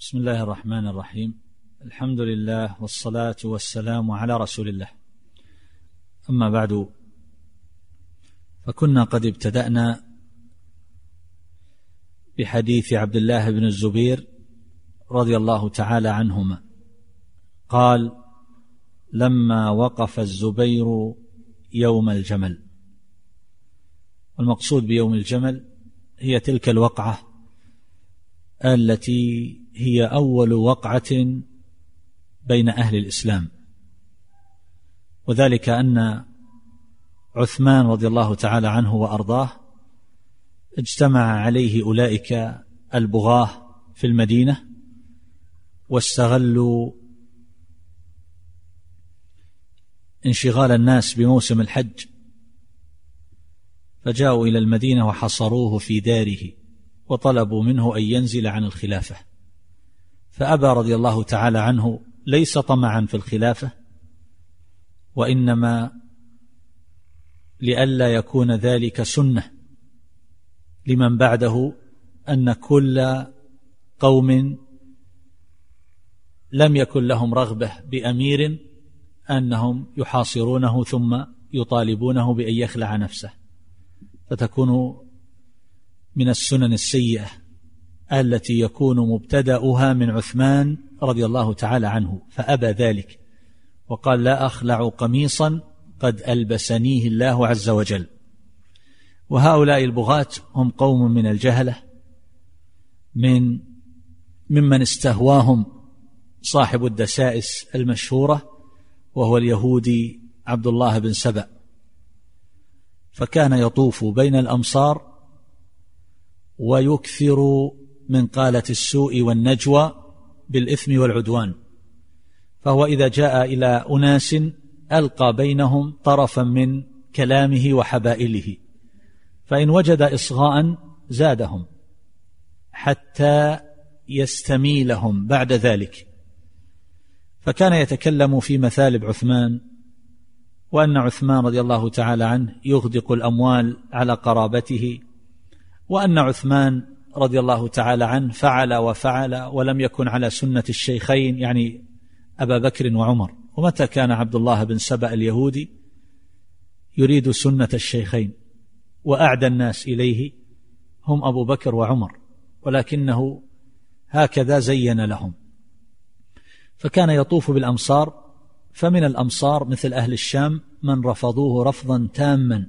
بسم الله الرحمن الرحيم. الحمد لله والصلاة والسلام على رسول الله. أما بعد، فكنا قد ابتدأنا بحديث عبد الله بن الزبير رضي الله تعالى عنهما قال: لما وقف الزبير يوم الجمل. والمقصود بيوم الجمل هي تلك الوقعة التي هي أول وقعة بين أهل الإسلام، وذلك أن عثمان رضي الله تعالى عنه وأرضاه اجتمع عليه أولئك البغاة في المدينة، واستغلوا انشغال الناس بموسم الحج، فجاءوا إلى المدينة وحصروه في داره وطلبوا منه أن ينزل عن الخلافة، فأبى رضي الله تعالى عنه، ليس طمعا في الخلافة، وإنما لئلا يكون ذلك سنة لمن بعده، أن كل قوم لم يكن لهم رغبة بأمير أنهم يحاصرونه ثم يطالبونه بأن يخلع نفسه، فتكون من السنن السيئة التي يكون مبتدأها من عثمان رضي الله تعالى عنه، فأبى ذلك وقال: لا أخلع قميصا قد ألبسنيه الله عز وجل. وهؤلاء البغاة هم قوم من الجهلة ممن استهواهم صاحب الدسائس المشهورة، وهو اليهودي عبد الله بن سبأ، فكان يطوف بين الأمصار ويكثر من قالة السوء والنجوى بالإثم والعدوان، فهو إذا جاء إلى أناس ألقى بينهم طرفا من كلامه وحبائله، فإن وجد إصغاء زادهم حتى يستميلهم بعد ذلك، فكان يتكلم في مثالب عثمان، وأن عثمان رضي الله تعالى عنه يغدق الأموال على قرابته، وأن عثمان رضي الله تعالى عنه فعل وفعل ولم يكن على سنة الشيخين، يعني أبا بكر وعمر. ومتى كان عبد الله بن سبأ اليهودي يريد سنة الشيخين، وأعدى الناس إليه هم أبو بكر وعمر، ولكنه هكذا زين لهم. فكان يطوف بالأمصار، فمن الأمصار مثل أهل الشام من رفضوه رفضا تاما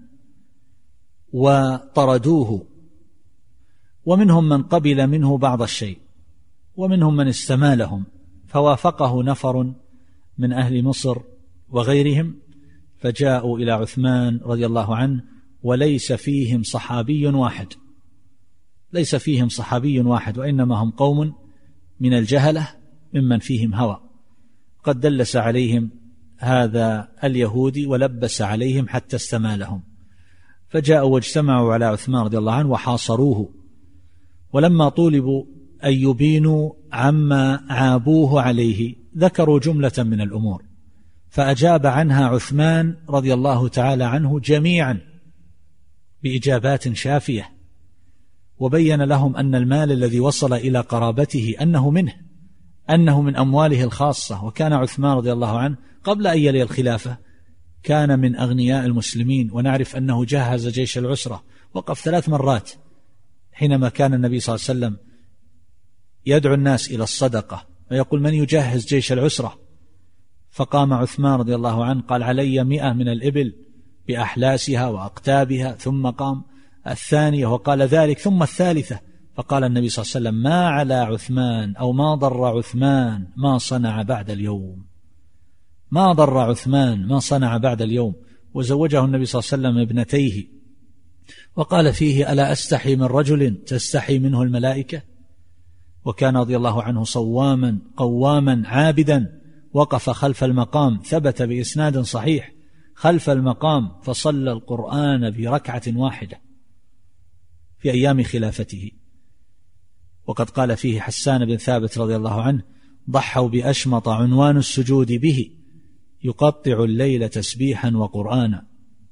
وطردوه، ومنهم من قبل منه بعض الشيء، ومنهم من استمالهم، فوافقه نفر من أهل مصر وغيرهم، فجاءوا إلى عثمان رضي الله عنه، وليس فيهم صحابي واحد، ليس فيهم صحابي واحد، وإنما هم قوم من الجهلة ممن فيهم هوى، قد دلس عليهم هذا اليهودي ولبس عليهم حتى استمالهم، فجاءوا واجتمعوا على عثمان رضي الله عنه وحاصروه. ولما طولبوا أن يبينوا عما عابوه عليه ذكروا جملة من الأمور، فأجاب عنها عثمان رضي الله تعالى عنه جميعا بإجابات شافية، وبين لهم أن المال الذي وصل إلى قرابته أنه منه، أنه من أمواله الخاصة. وكان عثمان رضي الله عنه قبل أن يلي الخلافة كان من أغنياء المسلمين، ونعرف أنه جهز جيش العسرة، وقف 3 مرات حينما كان النبي صلى الله عليه وسلم يدعو الناس إلى الصدقة ويقول: من يجهز جيش العسرة؟ فقام عثمان رضي الله عنه قال: علي 100 من الإبل بأحلاسها وأقتابها، ثم قام الثانية وقال ذلك، ثم الثالثة، فقال النبي صلى الله عليه وسلم: ما على عثمان أو ما ضر عثمان ما صنع بعد اليوم، ما ضر عثمان ما صنع بعد اليوم. وزوجه النبي صلى الله عليه وسلم ابنتيه، وقال فيه: ألا أستحي من رجل تستحي منه الملائكة؟ وكان رضي الله عنه صواما قواما عابدا، وقف خلف المقام، ثبت بإسناد صحيح، خلف المقام فصلى القرآن بركعة واحدة في أيام خلافته. وقد قال فيه حسان بن ثابت رضي الله عنه: ضحوا بأشمط عنوان السجود به يقطع الليل تسبيحا وقرآنا.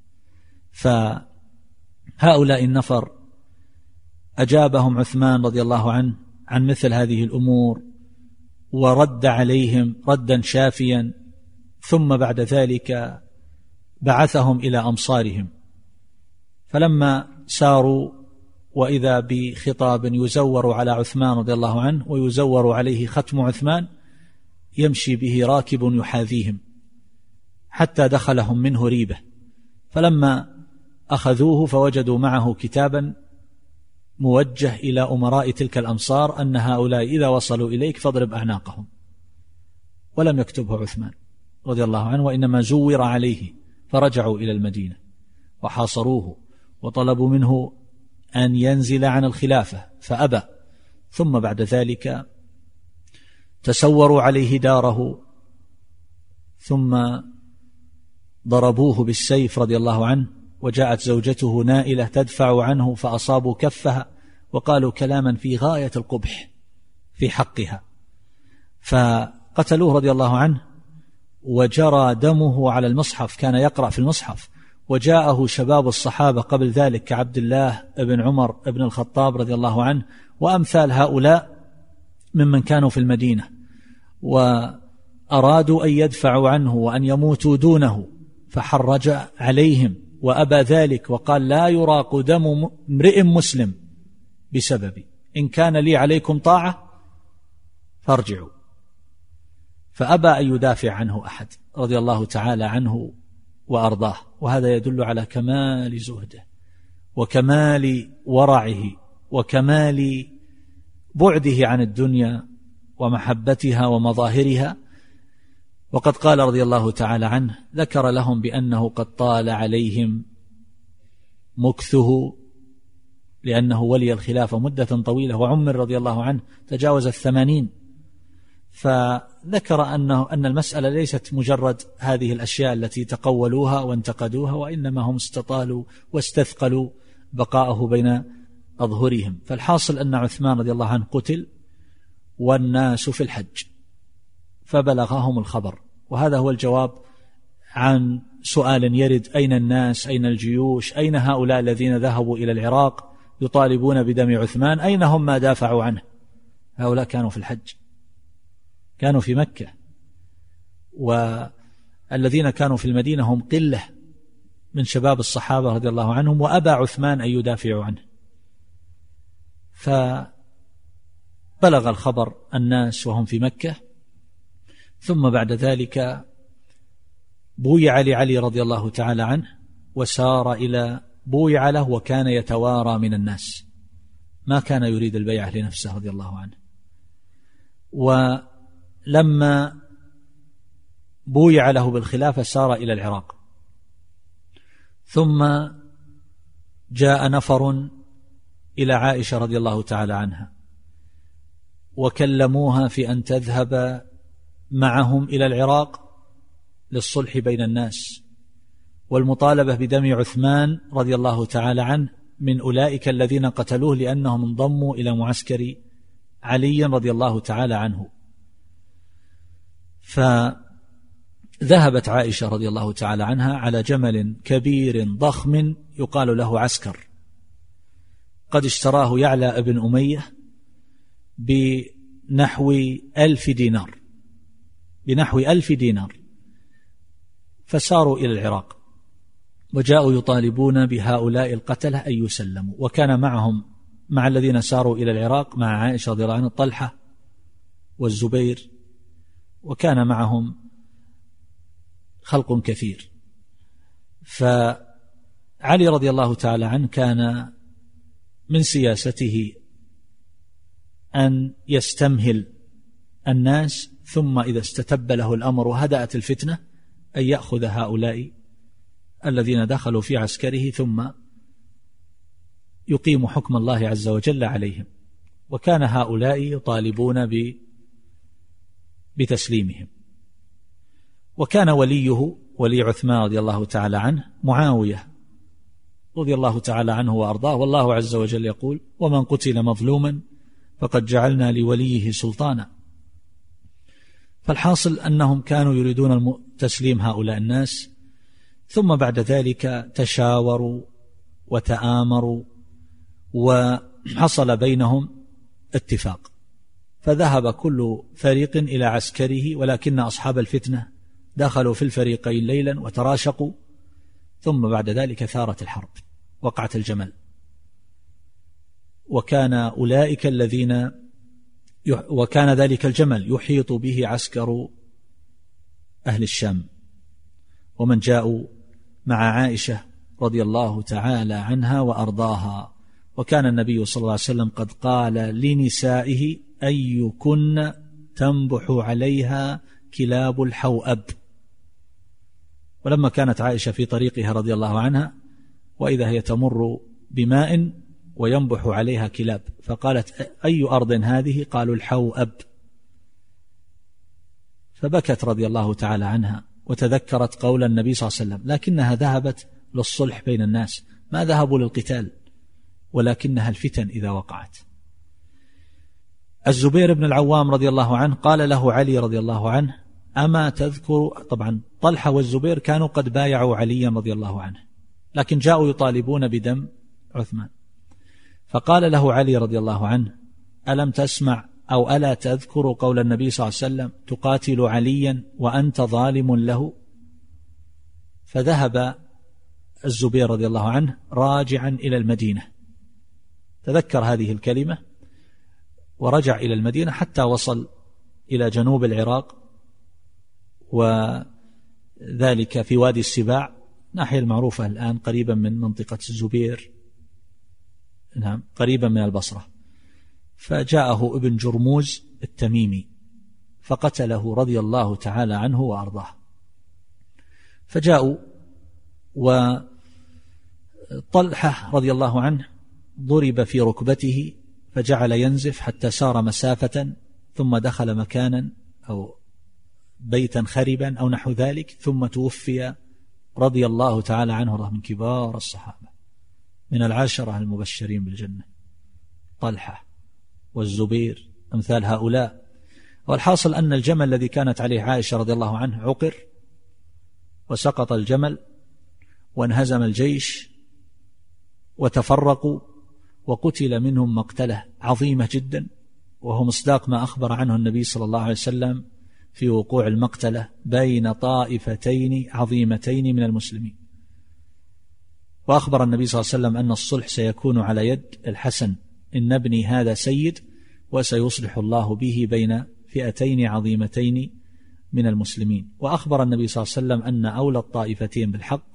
فهؤلاء النفر أجابهم عثمان رضي الله عنه عن مثل هذه الأمور، ورد عليهم ردا شافيا، ثم بعد ذلك بعثهم إلى أمصارهم. فلما ساروا وإذا بخطاب يزور على عثمان رضي الله عنه ويزور عليه ختم عثمان يمشي به راكب يحاذيهم حتى دخلهم منه ريبة، فلما أخذوه فوجدوا معه كتابا موجه إلى أمراء تلك الأمصار أن هؤلاء إذا وصلوا إليك فاضرب أعناقهم، ولم يكتبه عثمان رضي الله عنه، وإنما زور عليه، فرجعوا إلى المدينة وحاصروه وطلبوا منه أن ينزل عن الخلافة فأبى، ثم بعد ذلك تسوروا عليه داره ثم ضربوه بالسيف رضي الله عنه، وجاءت زوجته نائلة تدفع عنه فأصابوا كفها وقالوا كلاما في غاية القبح في حقها، فقتلوه رضي الله عنه وجرى دمه على المصحف، كان يقرأ في المصحف. وجاءه شباب الصحابة قبل ذلك كعبد الله بن عمر بن الخطاب رضي الله عنه وأمثال هؤلاء ممن كانوا في المدينة، وأرادوا أن يدفعوا عنه وأن يموتوا دونه، فحرج عليهم وأبى ذلك وقال لا يراق دم امرئ مسلم بسببي، إن كان لي عليكم طاعة فارجعوا. فأبى أن يدافع عنه أحد رضي الله تعالى عنه وأرضاه، وهذا يدل على كمال زهده وكمال ورعه وكمال بعده عن الدنيا ومحبتها ومظاهرها. وقد قال رضي الله تعالى عنه ذكر لهم بأنه قد طال عليهم مكثه لأنه ولي الخلافة مدة طويلة، وعمر رضي الله عنه تجاوز 80، فذكر أن المسألة ليست مجرد هذه الأشياء التي تقولوها وانتقدوها، وإنما هم استطالوا واستثقلوا بقاءه بين أظهرهم. فالحاصل أن عثمان رضي الله عنه قتل والناس في الحج، فبلغهم الخبر. وهذا هو الجواب عن سؤال يرد: أين الناس؟ أين الجيوش؟ أين هؤلاء الذين ذهبوا إلى العراق يطالبون بدم عثمان؟ أين هم ما دافعوا عنه؟ هؤلاء كانوا في الحج، كانوا في مكة، والذين كانوا في المدينة هم قلة من شباب الصحابة رضي الله عنهم، وأبى عثمان أن يدافعوا عنه. فبلغ الخبر الناس وهم في مكة، ثم بعد ذلك بويع لعلي رضي الله تعالى عنه وسار إلى بويع له، وكان يتوارى من الناس، ما كان يريد البيعة لنفسه رضي الله عنه. ولما بويع له بالخلافة سار إلى العراق، ثم جاء نفر إلى عائشة رضي الله تعالى عنها وكلموها في أن تذهب معهم إلى العراق للصلح بين الناس والمطالبة بدم عثمان رضي الله تعالى عنه من أولئك الذين قتلوه لأنهم انضموا إلى معسكر علي رضي الله تعالى عنه. فذهبت عائشة رضي الله تعالى عنها على جمل كبير ضخم يقال له عسكر، قد اشتراه يعلى ابن أمية بنحو 1000 دينار، بنحو 1000 دينار، فساروا إلى العراق وجاءوا يطالبون بهؤلاء القتلة أن يسلموا. وكان معهم مع الذين ساروا إلى العراق مع عائشة رضي الله عنها طلحة والزبير، وكان معهم خلق كثير. فعلي رضي الله تعالى عنه كان من سياسته أن يستمهل الناس، ثم إذا استتب له الأمر وهدأت الفتنة أن يأخذ هؤلاء الذين دخلوا في عسكره ثم يقيم حكم الله عز وجل عليهم. وكان هؤلاء يطالبون بتسليمهم. وكان وليه ولي عثمان رضي الله تعالى عنه معاوية رضي الله تعالى عنه وأرضاه، والله عز وجل يقول: ومن قتل مظلوما فقد جعلنا لوليه سلطانا. فالحاصل أنهم كانوا يريدون تسليم هؤلاء الناس، ثم بعد ذلك تشاوروا وتآمروا وحصل بينهم فذهب كل فريق إلى عسكره، ولكن أصحاب الفتنة دخلوا في الفريقين ليلا وتراشقوا، ثم بعد ذلك ثارت الحرب، وقعت الجمل. وكان ذلك الجمل يحيط به عسكر أهل الشام، ومن جاءوا مع عائشة رضي الله تعالى عنها وأرضاها. وكان النبي صلى الله عليه وسلم قد قال لنسائه: أيكن تنبح عليها كلاب الحوأب. ولما كانت عائشة في طريقها رضي الله عنها، وإذا هي تمر بماء وينبح عليها كلاب، فقالت: أي أرض هذه؟ قالوا: الحوأب. فبكت رضي الله تعالى عنها، وتذكرت قول النبي صلى الله عليه وسلم، لكنها ذهبت للصلح بين الناس، ما ذهبوا للقتال، ولكنها الفتن إذا وقعت. الزبير بن العوام رضي الله عنه قال له علي رضي الله عنه: أما تذكر؟ طبعا طلحة والزبير كانوا قد بايعوا عليا رضي الله عنه، لكن جاءوا يطالبون بدم عثمان. فقال له علي رضي الله عنه: ألم تسمع أو ألا تذكر قول النبي صلى الله عليه وسلم: تقاتل عليا وأنت ظالم له؟ فذهب الزبير رضي الله عنه راجعا إلى المدينة، تذكر هذه الكلمة ورجع إلى المدينة حتى وصل إلى جنوب العراق، وذلك في وادي السباع، ناحية المعروفة الآن قريبا من منطقة الزبير، نعم، قريبا من البصرة. فجاءه ابن جرموز التميمي فقتله رضي الله تعالى عنه وأرضاه. فجاءوا، وطلحة رضي الله عنه ضرب في ركبته فجعل ينزف حتى سار مسافة، ثم دخل مكانا أو بيتا خربا أو نحو ذلك، ثم توفي رضي الله تعالى عنه، من كبار الصحابة من العشرة المبشرين بالجنة، طلحة والزبير أمثال هؤلاء. والحاصل أن الجمل الذي كانت عليه عائشة رضي الله عنه عقر، وسقط الجمل، وانهزم الجيش وتفرقوا، وقتل منهم مقتلة عظيمة جدا، وهو مصداق ما أخبر عنه النبي صلى الله عليه وسلم في وقوع المقتلة بين طائفتين عظيمتين من المسلمين. وأخبر النبي صلى الله عليه وسلم أن الصلح سيكون على يد الحسن: إن ابني هذا سيد وسيصلح الله به بين فئتين عظيمتين من المسلمين. وأخبر النبي صلى الله عليه وسلم أن أولى الطائفتين بالحق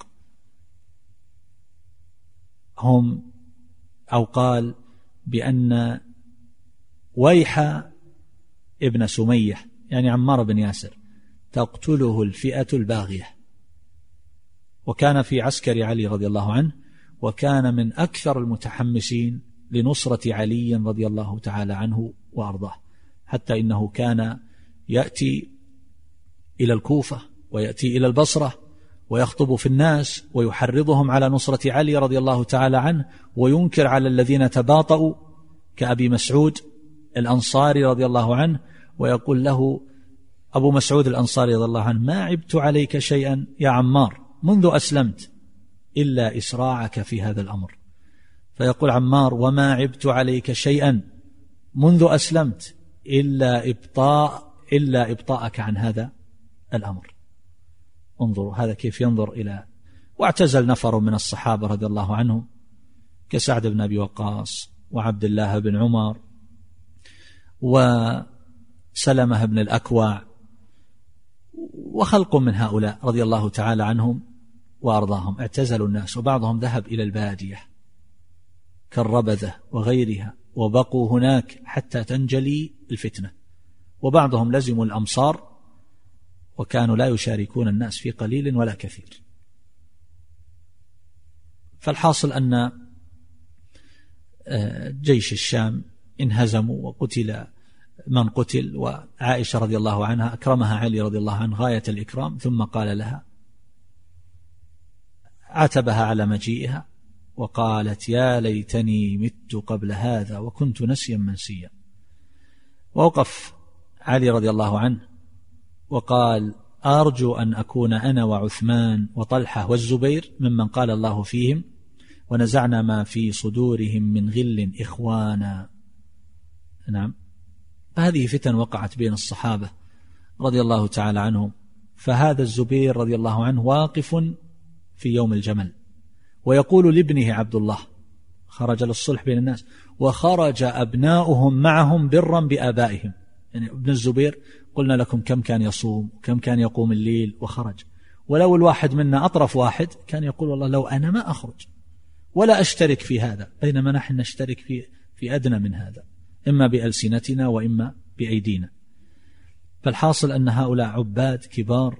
هم، أو قال بأن ويح ابن سمية يعني عمار بن ياسر تقتله الفئة الباغية. وكان في عسكر علي رضي الله عنه، وكان من أكثر المتحمسين لنصرة علي رضي الله تعالى عنه وأرضاه، حتى إنه كان يأتي إلى الكوفة ويأتي إلى البصرة ويخطب في الناس ويحرضهم على نصرة علي رضي الله تعالى عنه، وينكر على الذين تباطؤوا كأبي مسعود الأنصاري رضي الله عنه، ويقول له أبو مسعود الأنصاري رضي الله عنه: ما عبت عليك شيئا يا عمار منذ أسلمت إلا إسراعك في هذا الأمر. فيقول عمار: وما عبت عليك شيئا منذ أسلمت إلا إبطاءك عن هذا الأمر. انظروا هذا كيف ينظر إلى. واعتزل نفر من الصحابة رضي الله عنهم كسعد بن أبي وقاص وعبد الله بن عمر وسلمة بن الأكوع وخلق من هؤلاء رضي الله تعالى عنهم وأرضاهم. اعتزلوا الناس، وبعضهم ذهب إلى البادية كالربذة وغيرها، وبقوا هناك حتى تنجلي الفتنة، وبعضهم لزموا الأمصار، وكانوا لا يشاركون الناس في قليل ولا كثير. فالحاصل أن جيش الشام انهزموا وقتل من قتل، وعائشة رضي الله عنها أكرمها علي رضي الله عنه غاية الإكرام، ثم قال لها، عاتبها على مجيئها وقالت: يا ليتني مت قبل هذا وكنت نسيا منسيا. ووقف علي رضي الله عنه وقال: أرجو أن أكون أنا وعثمان وطلحة والزبير ممن قال الله فيهم: ونزعنا ما في صدورهم من غل إخوانا. نعم، فهذه فتن وقعت بين الصحابة رضي الله تعالى عنهم. فهذا الزبير رضي الله عنه واقف في يوم الجمل ويقول لابنه عبد الله، خرج للصلح بين الناس، وخرج أبناؤهم معهم برا بآبائهم. يعني ابن الزبير قلنا لكم كم كان يصوم وكم كان يقوم الليل وخرج، ولو الواحد منا أطرف واحد كان يقول والله لو أنا ما أخرج ولا أشترك في هذا، بينما نحن نشترك في أدنى من هذا، إما بألسنتنا وإما بأيدينا. فالحاصل أن هؤلاء عباد كبار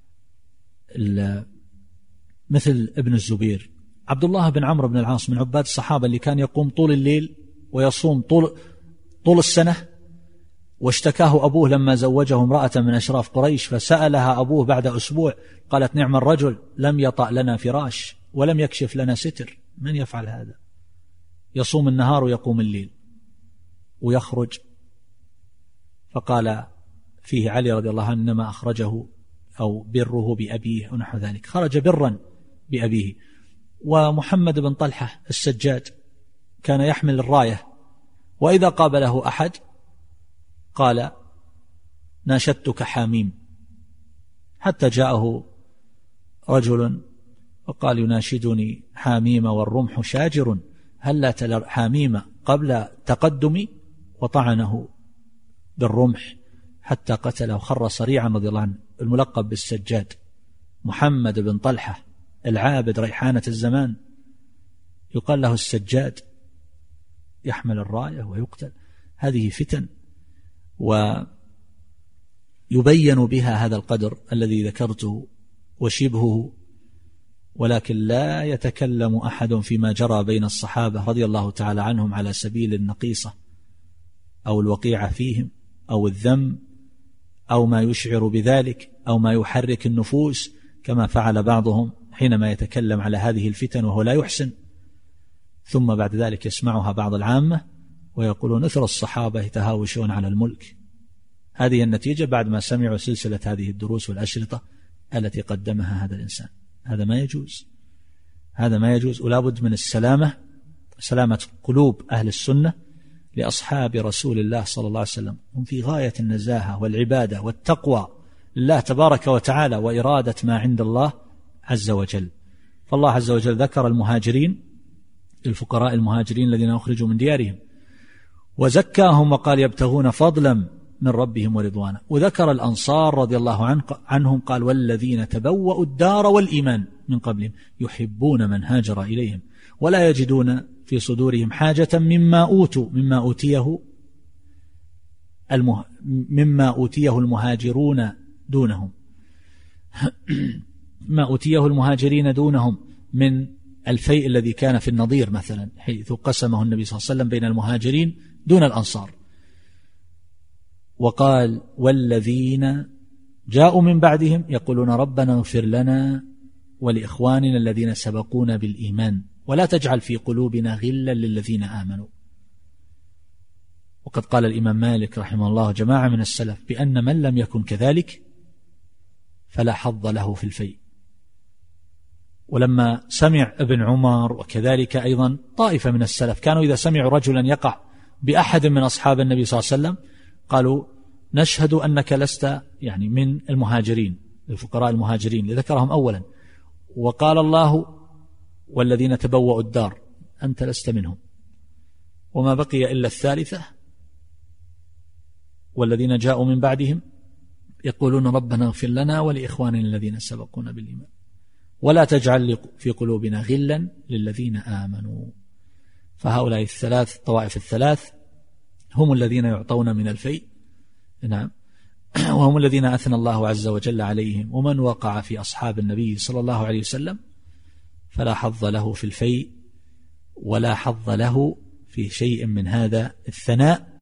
مثل ابن الزبير. عبد الله بن عمرو بن العاص من عباد الصحابة اللي كان يقوم طول الليل ويصوم طول السنة، واشتكاه أبوه لما زوجه امرأة من أشراف قريش، فسألها أبوه بعد أسبوع قالت نعم الرجل لم يطأ لنا فراش ولم يكشف لنا ستر، من يفعل هذا؟ يصوم النهار ويقوم الليل ويخرج. فقال فيه علي رضي الله عنه إنما أخرجه أو بره بأبيه ونحو ذلك، خرج برا بأبيه. ومحمد بن طلحة السجاد كان يحمل الراية، وإذا قابله أحد قال ناشدتك حاميم، حتى جاءه رجل وقال يناشدني حاميم والرمح شاجر، هل تلر حاميم قبل تقدمي، وطعنه بالرمح حتى قتله، خر صريعا رضي الله عنه. الملقب بالسجاد محمد بن طلحة العابد ريحانة الزمان يقال له السجاد، يحمل الراية ويقتل. هذه فتن ويبين بها هذا القدر الذي ذكرته وشبهه، ولكن لا يتكلم أحد فيما جرى بين الصحابة رضي الله تعالى عنهم على سبيل النقيصة أو الوقيعة فيهم أو الذم أو ما يشعر بذلك أو ما يحرك النفوس، كما فعل بعضهم حينما يتكلم على هذه الفتن وهو لا يحسن، ثم بعد ذلك يسمعها بعض العامة ويقولون أثر الصحابة يتهاوشون على الملك. هذه النتيجة بعد ما سمعوا سلسلة هذه الدروس والأشرطة التي قدمها هذا الإنسان. هذا ما يجوز، هذا ما يجوز. ولا بد من سلامة قلوب أهل السنة لأصحاب رسول الله صلى الله عليه وسلم، هم في غاية النزاهة والعبادة والتقوى لله تبارك وتعالى وإرادة ما عند الله عز وجل. فالله عز وجل ذكر المهاجرين، الفقراء المهاجرين الذين أخرجوا من ديارهم، وزكاهم وقال يبتغون فضلا من ربهم ورضوانا، وذكر الأنصار رضي الله عنهم قال والذين تبوأوا الدار والإيمان من قبلهم يحبون من هاجر إليهم ولا يجدون في صدورهم حاجة مما أوتيه المهاجرون دونهم ما أوتيه المهاجرين دونهم من الفيء الذي كان في النضير مثلا، حيث قسمه النبي صلى الله عليه وسلم بين المهاجرين دون الأنصار. وقال والذين جاءوا من بعدهم يقولون ربنا اغفر لنا ولإخواننا الذين سبقونا بالإيمان ولا تجعل في قلوبنا غلا للذين آمنوا. وقد قال الإمام مالك رحمه الله جماعة من السلف بأن من لم يكن كذلك فلا حظ له في الفيء. ولما سمع ابن عمر وكذلك أيضا طائفة من السلف كانوا إذا سمعوا رجلا يقع بأحد من أصحاب النبي صلى الله عليه وسلم قالوا نشهد أنك لست يعني من المهاجرين، الفقراء المهاجرين لذكرهم أولا، وقال الله والذين تبوأوا الدار أنت لست منهم، وما بقي إلا الثالثة والذين جاءوا من بعدهم يقولون ربنا اغفر لنا ولإخواننا الذين سبقونا بالإيمان ولا تجعل في قلوبنا غلا للذين آمنوا. فهؤلاء الثلاث طوائف الثلاث هم الذين يعطون من الفيء، نعم، وهم الذين أثنى الله عز وجل عليهم. ومن وقع في أصحاب النبي صلى الله عليه وسلم فلا حظ له في الفيء ولا حظ له في شيء من هذا الثناء